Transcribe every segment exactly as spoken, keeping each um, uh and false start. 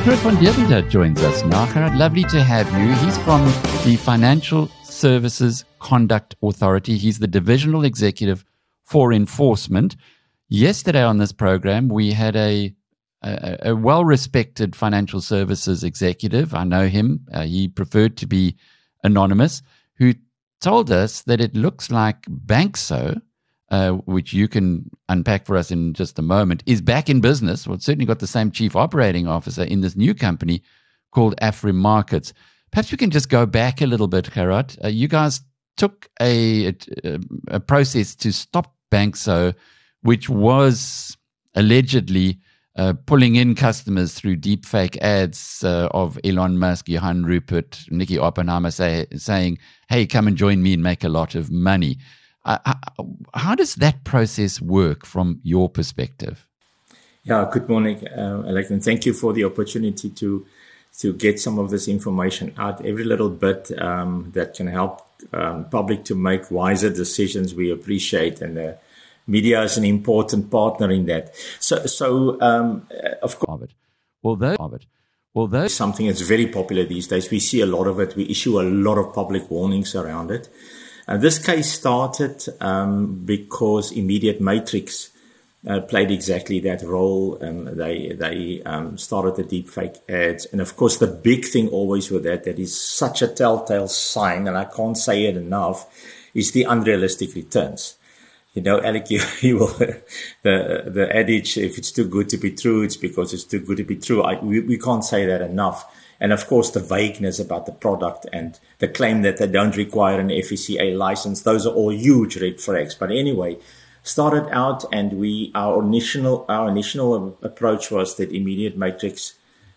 Gerard van Deventer joins us now. Gerard, lovely to have you. He's from the Financial Services Conduct Authority. He's the Divisional Executive for Enforcement. Yesterday on this program, we had a, a, a well-respected financial services executive. I know him. Uh, he preferred to be anonymous, who told us that it looks like Bankso, uh, which you can unpack for us in just a moment, is back in business. Well, it's certainly got the same chief operating officer in this new company called Afrim Markets. Perhaps we can just go back a little bit, Gerard. Uh, you guys took a, a, a process to stop Bankso, which was allegedly uh, pulling in customers through deepfake ads uh, of Elon Musk, Johann Rupert, Nicky Oppenheimer say, saying, hey, come and join me and make a lot of money. Uh, how does that process work from your perspective? Yeah, good morning, uh, Alex, and thank you for the opportunity to to get some of this information out. Every little bit um, that can help um, public to make wiser decisions, we appreciate, and the media is an important partner in that. So, so um, of course, well, those, well, those something that's very popular these days. We see a lot of it. We issue a lot of public warnings around it. Uh, this case started um, because Immediate Matrix uh, played exactly that role, and they they um, started the deepfake ads. And of course, the big thing always with that, that is such a telltale sign, and I can't say it enough, is the unrealistic returns. You know, Alec, you, you will, the the adage, if it's too good to be true, it's because it's too good to be true. I, we, we can't say that enough. And of course, the vagueness about the product and the claim that they don't require an F E C A license, those are all huge red flags. But anyway, started out, and we our initial our initial approach was that Immediate Matrix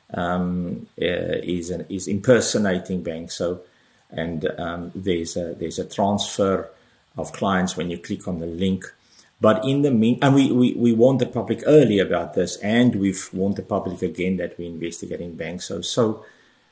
um, uh, is an, is impersonating Bankso, and um, there's a there's a transfer of clients when you click on the link. But in the mean, and we, we, we warned the public early about this, and we've warned the public again that we're investigating Bankso. So,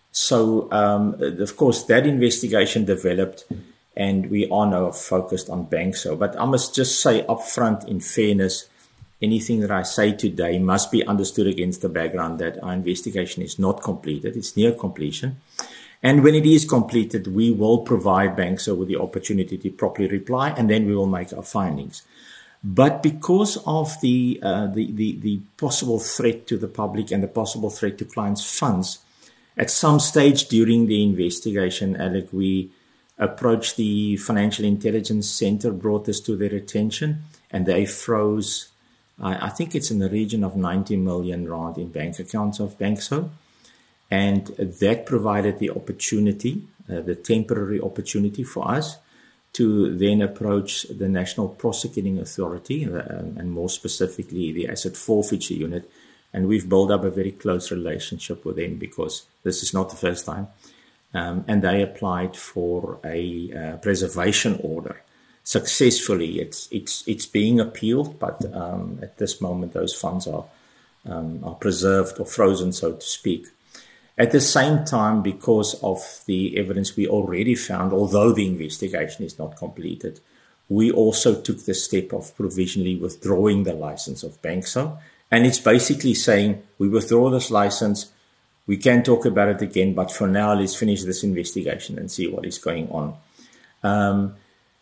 so um, of course, that investigation developed, and we are now focused on Bankso. But I must just say upfront, in fairness, anything that I say today must be understood against the background that our investigation is not completed. It's near completion. And when it is completed, we will provide Bankso with the opportunity to properly reply, and then we will make our findings. But because of the, uh, the, the, the possible threat to the public and the possible threat to clients' funds, at some stage during the investigation, Alec, we approached the Financial Intelligence Center, brought this to their attention, and they froze, I, I think it's in the region of ninety million rand in bank accounts of Bankso. And that provided the opportunity, uh, the temporary opportunity for us to then approach the National Prosecuting Authority, uh, and more specifically the Asset Forfeiture Unit. And we've built up a very close relationship with them because this is not the first time. Um, and they applied for a uh, preservation order successfully. It's it's it's being appealed, but um, at this moment those funds are um, are preserved or frozen, so to speak. At the same time, because of the evidence we already found, although the investigation is not completed, we also took the step of provisionally withdrawing the license of Bankso. And it's basically saying, we withdraw this license, we can talk about it again, but for now, let's finish this investigation and see what is going on. Um,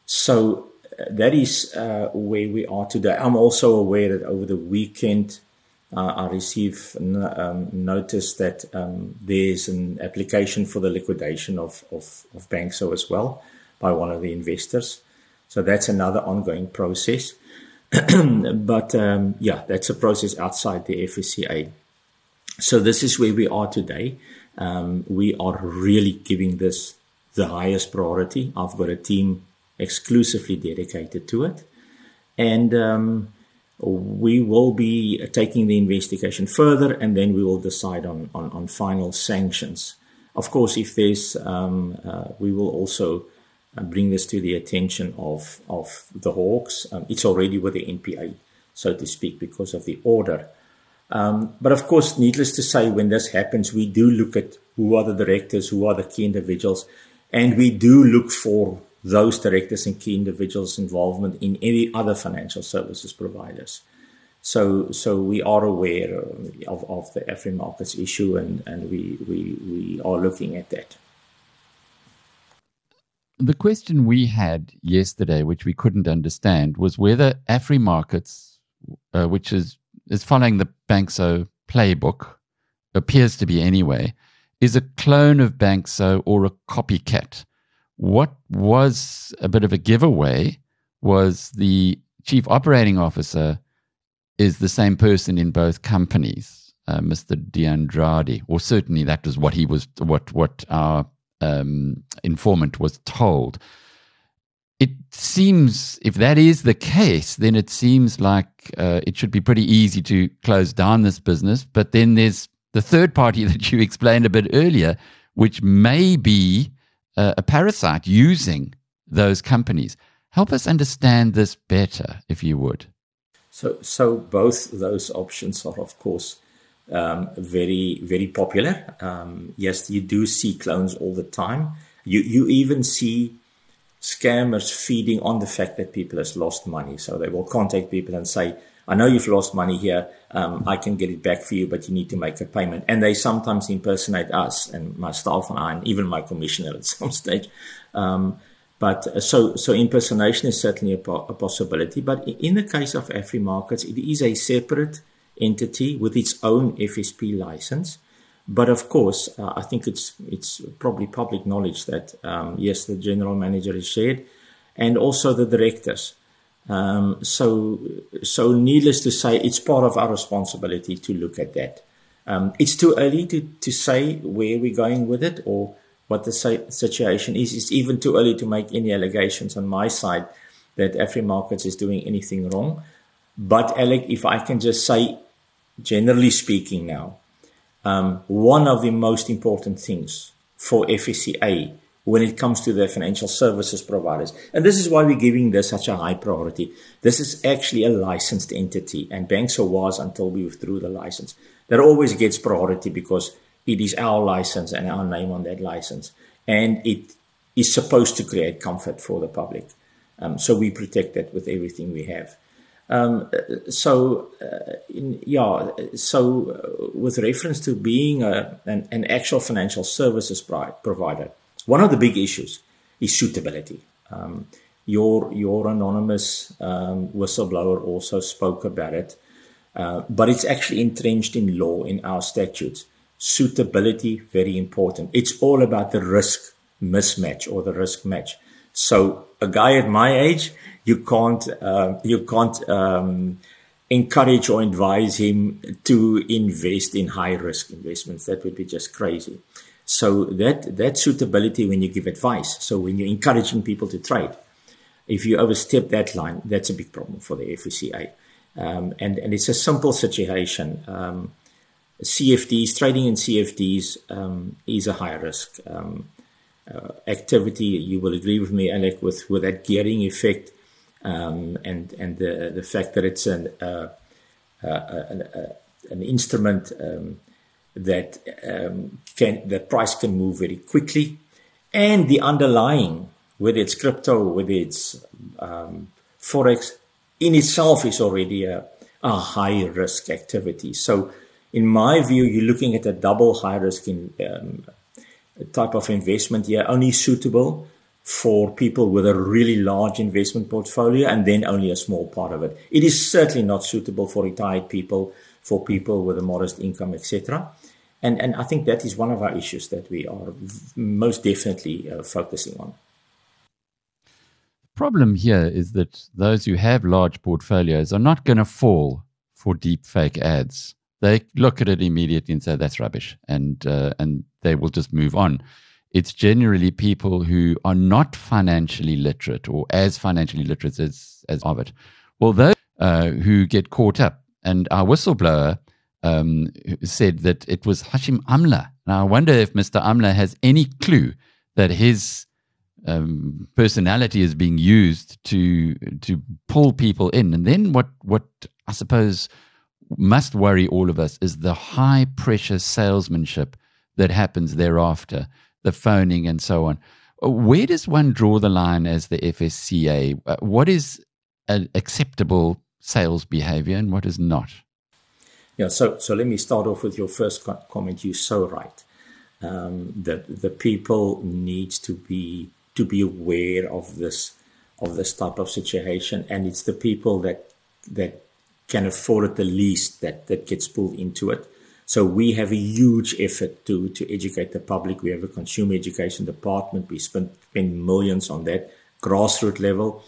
so that is uh, where we are today. I'm also aware that over the weekend, Uh, I received um, notice that um, there's an application for the liquidation of, of, of Bankso as well by one of the investors. So that's another ongoing process. But um, yeah, that's a process outside the F E C A. So this is where we are today. Um, we are really giving this the highest priority. I've got a team exclusively dedicated to it. And um, we will be taking the investigation further, and then we will decide on, on, on final sanctions. Of course, if there's, um, uh, we will also uh, bring this to the attention of, of the Hawks. Um, it's already with the N P A, so to speak, because of the order. Um, but of course, needless to say, when this happens, we do look at who are the directors, who are the key individuals, and we do look for those directors and key individuals' involvement in any other financial services providers. So, so we are aware of, of the AfriMarkets issue, and, and we, we, we are looking at that. The question we had yesterday, which we couldn't understand, was whether AfriMarkets, uh, which is, is following the Bankso playbook, appears to be anyway, is a clone of Bankso or a copycat. What was a bit of a giveaway was the chief operating officer is the same person in both companies, uh, Mister D'Andrade, or certainly that was what he was, what what our um, informant was told. It seems, if that is the case, then it seems like uh, it should be pretty easy to close down this business. But then there's the third party that you explained a bit earlier, which may be uh, a parasite using those companies. Help us understand this better, if you would. So, so both those options are, of course, um, very, very popular. Um, yes, you do see clones all the time. You, you even see scammers feeding on the fact that people has lost money. So they will contact people and say, I know you've lost money here. Um, I can get it back for you, but you need to make a payment. And they sometimes impersonate us and my staff and I, and even my commissioner at some stage. Um, But uh, so, so impersonation is certainly a, po- a possibility. But in the case of AfriMarkets, it is a separate entity with its own F S P license. But of course, uh, I think it's it's probably public knowledge that um, yes, the general manager is shared, and also the directors. Um, so, so needless to say, it's part of our responsibility to look at that. Um, it's too early to to say where we're going with it or what the situation is. It's even too early to make any allegations on my side that AfriMarkets is doing anything wrong. But Alec, if I can just say, generally speaking now, um, one of the most important things for F S C A when it comes to the financial services providers, and this is why we're giving this such a high priority, this is actually a licensed entity, and Bankso was until we withdrew the license. That always gets priority because it is our license and our name on that license. And it is supposed to create comfort for the public. Um, so we protect that with everything we have. Um, so, uh, in, yeah, so uh, with reference to being a, an, an actual financial services provider, one of the big issues is suitability. Um, your, your anonymous um, whistleblower also spoke about it, uh, but it's actually entrenched in law, in our statutes. Suitability, very important. It's all about the risk mismatch or the risk match. So a guy at my age, you can't, uh, you can't um, encourage or advise him to invest in high risk investments. That would be just crazy. So that, that suitability when you give advice. So when you're encouraging people to trade, if you overstep that line, that's a big problem for the F S C A. Um, and, and it's a simple situation. Um, C F Ds, trading in C F Ds um, is a high risk um, uh, activity. You will agree with me, Alec, with, with that gearing effect um, and and the the fact that it's an uh, uh, an, uh, an instrument um, that um, can the price can move very quickly, and the underlying, whether it's crypto, whether it's um, forex, in itself is already a, a high risk activity. So in my view, you're looking at a double high risk in, um, type of investment here, only suitable for people with a really large investment portfolio and then only a small part of it. It is certainly not suitable for retired people, for people with a modest income, et cetera. And, and I think that is one of our issues that we are most definitely uh, focusing on. The problem here is that those who have large portfolios are not going to fall for deep fake ads. They look at it immediately and say, that's rubbish, and uh, and they will just move on. It's generally people who are not financially literate or as financially literate as, as of it. Well, those uh, who get caught up, and our whistleblower um, said that it was Hashim Amla. Now, I wonder if Mister Amla has any clue that his um, personality is being used to to pull people in. And then what, what I suppose must worry all of us is the high pressure salesmanship that happens thereafter, the phoning and so on. Where does one draw the line as the F S C A? What is an acceptable sales behavior and what is not? Yeah, so so let me start off with your first co- comment. You're so right. Um, that the people need to be to be aware of this of this type of situation, and it's the people that that can afford it the least that that gets pulled into it. So we have a huge effort to to educate the public. We have a consumer education department. We spend, spend millions on that grassroots level.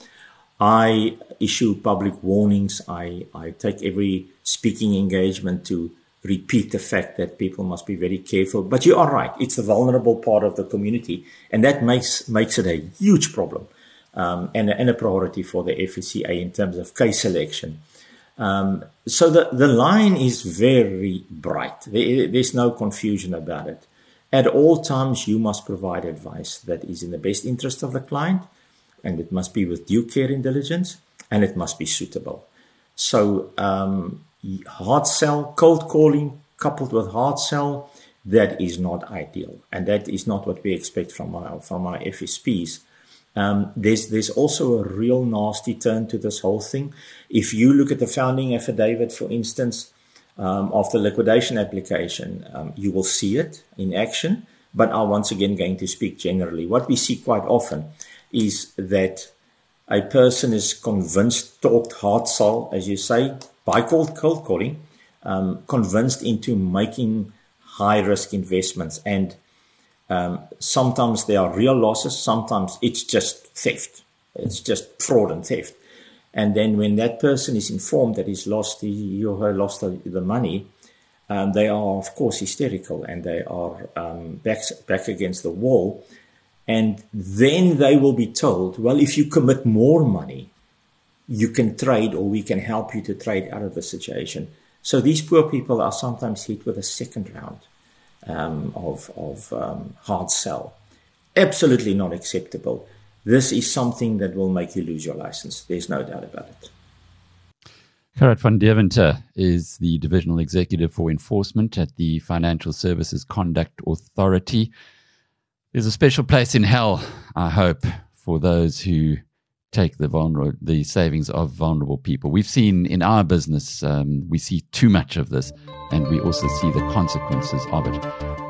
I issue public warnings. I, I take every speaking engagement to repeat the fact that people must be very careful. But you are right. It's the vulnerable part of the community, and that makes makes it a huge problem um, and, and a priority for the F S C A in terms of case selection. Um, so the, the line is very bright. There, there's no confusion about it. At all times, you must provide advice that is in the best interest of the client, and it must be with due care and diligence, and it must be suitable. So um, hard sell, cold calling coupled with hard sell, that is not ideal, and that is not what we expect from our from our F S Ps. Um, there's there's also a real nasty turn to this whole thing. If you look at the founding affidavit, for instance, um, of the liquidation application, um, you will see it in action. But I'm once again going to speak generally. What we see quite often is that a person is convinced, talked hard sell, as you say, by cold, cold calling, um, convinced into making high-risk investments. And um, sometimes there are real losses, sometimes it's just theft. It's just fraud and theft. And then when that person is informed that he's lost, he or her lost the, the money, um, they are, of course, hysterical, and they are um, back, back against the wall. And then they will be told, well, if you commit more money, you can trade, or we can help you to trade out of the situation. So these poor people are sometimes hit with a second round um, of, of um, hard sell. Absolutely not acceptable. This is something that will make you lose your license. There's no doubt about it. Gerard van Deventer is the Divisional Executive for Enforcement at the Financial Services Conduct Authority. There's a special place in hell, I hope, for those who take the vulnerable, the savings of vulnerable people. We've seen in our business, um, we see too much of this, and we also see the consequences of it.